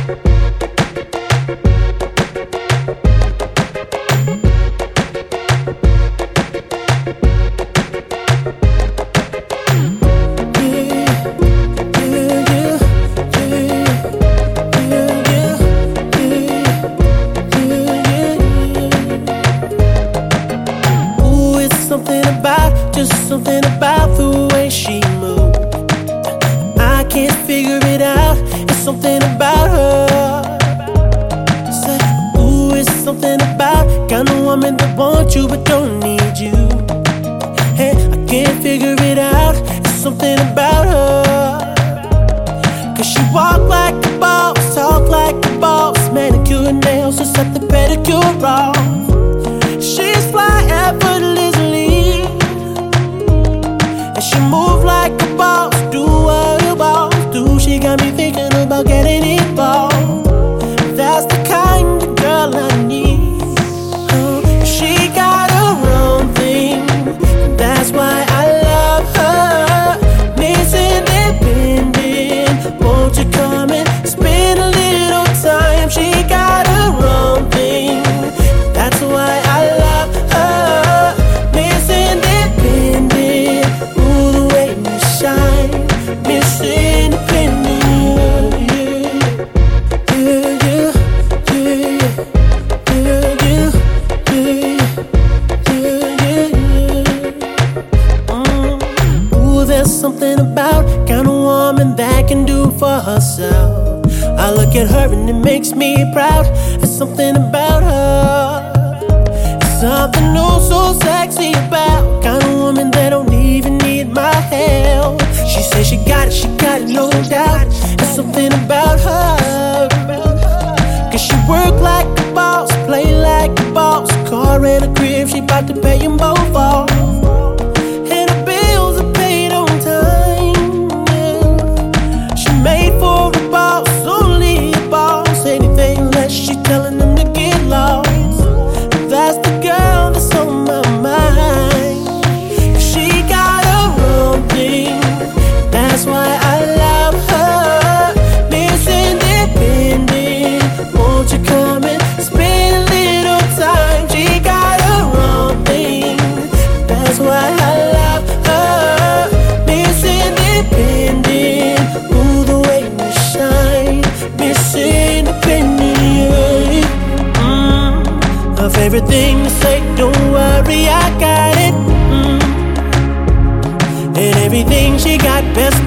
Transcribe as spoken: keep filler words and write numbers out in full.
Just something about the way she moves. I can't figure it out. It's something about her. Said, ooh, it's something about kind of woman that wants you but don't need you. Hey, I can't figure it out. It's something about her. Cause she walk like a boss, talk like a boss, manicure and nails, just set the pedicure off. She's fly effortlessly. She move like a boss, do what a boss do. She got me thinking about getting involved. That's the kind of girl I need. Oh, she got her own thing. That's why I love her. Miss Independent, won't you come and spend a little time? She got her own thing. That's why I love her. Miss Independent, ooh, the way you shine. Miss Independent, yeah, yeah, yeah, yeah, yeah, yeah, yeah, yeah. Mm. Ooh, there's something about kind of woman that can do for herself. I look at her and it makes me proud. There's something about her. It's something new, so sexy about kind of woman that don't even need my help. She says she got it, she got it, no doubt. There's something about her. Cause she work like a boss, play like a boss. Car and a crib, she bout to pay them both off. And her bills are paid on time, yeah. She made for a boss, only a boss. Anything less, she telling them to get lost. That's the girl that's on my mind. She got her own thing. That's why I love her. Miss Independent, won't you come and spend a little time? She got her own thing. That's why I love her. Miss Independent, ooh, the way you shine. Miss Independent, mm. Her favorite thing to say, don't worry, I got it. Mm. And everything she got, best